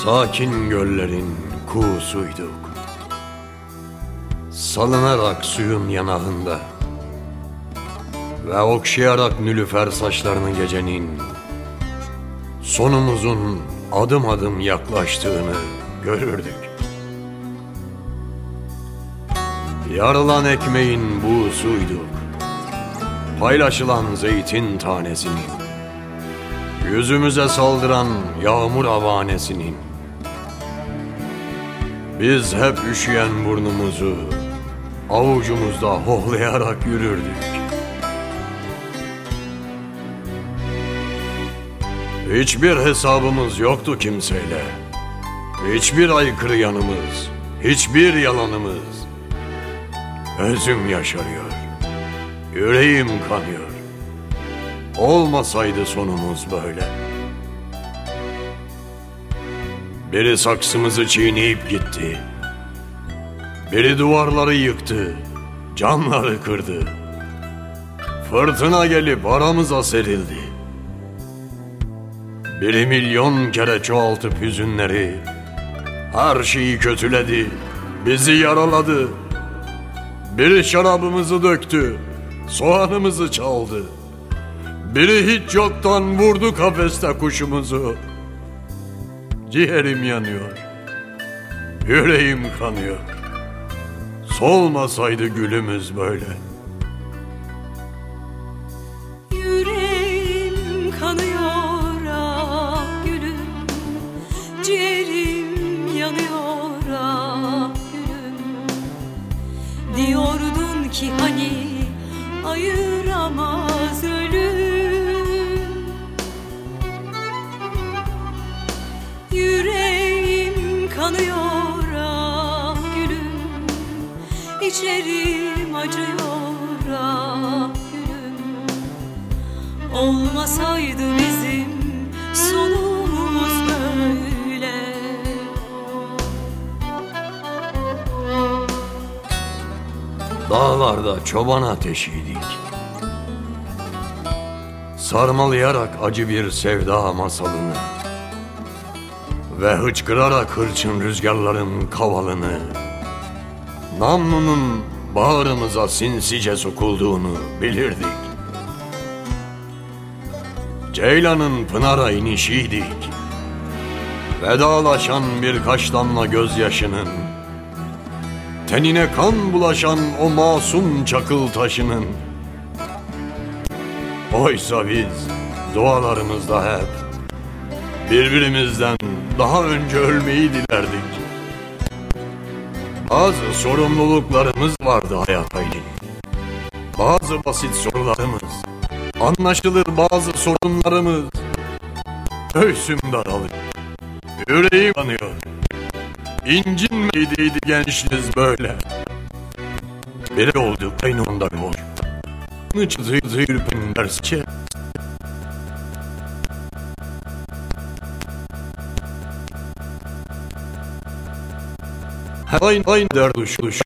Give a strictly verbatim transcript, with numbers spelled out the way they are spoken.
Sakin göllerin kuğusuyduk, salınarak suyun yanağında ve okşayarak nilüfer saçlarını gecenin sonumuzun adım adım yaklaştığını görürdük. Yarılan ekmeğin buğusuyduk, paylaşılan zeytin tanesinin, yüzümüze saldıran yağmur avanesinin. Biz hep üşüyen burnumuzu avucumuzda hohlayarak yürürdük. Hiçbir hesabımız yoktu kimseyle, hiçbir aykırı yanımız, hiçbir yalanımız. Özüm yaşarıyor, yüreğim kanıyor. Olmasaydı sonumuz böyle. Biri saksımızı çiğneyip gitti, biri duvarları yıktı, camları kırdı. Fırtına gelip aramıza serildi. Biri milyon kere çoğaltıp hüzünleri, her şeyi kötüledi, bizi yaraladı. Biri şarabımızı döktü, soğanımızı çaldı. Biri hiç yoktan vurdu kafeste kuşumuzu. Ciğerim yanıyor, yüreğim kanıyor. Solmasaydı gülümüz böyle. Yüreğim kanıyor ah gülüm, ciğerim yanıyor ah gülüm. Diyordun ki hani ayıramaz ölüm. Yüreğim kanıyor ah gülüm, İçerim acıyor ah gülüm. Olmasaydı bizim sonumuz böyle. Dağlarda çoban ateşiydik, sarmalayarak acı bir sevda masalını ve hıçkırarak hırçın rüzgarların kavalını. Namlunun bağrımıza sinsice sokulduğunu bilirdik. Ceylanın pınara inişiydik, vedalaşan birkaç damla gözyaşının, tenine kan bulaşan o masum çakıl taşının. Oysa biz dualarımızda hep birbirimizden daha önce ölmeyi dilerdik. Bazı sorumluluklarımız vardı hayat Aylin. Bazı basit sorularımız, anlaşılır bazı sorunlarımız. Göğsüm daralıyor, yüreğim yanıyor. İncinmeydiydi gençliğimiz böyle. Biri olduk aynı onda boş. Nıç zıyır zıyır pinlerse. Aynı aynı der duş duş.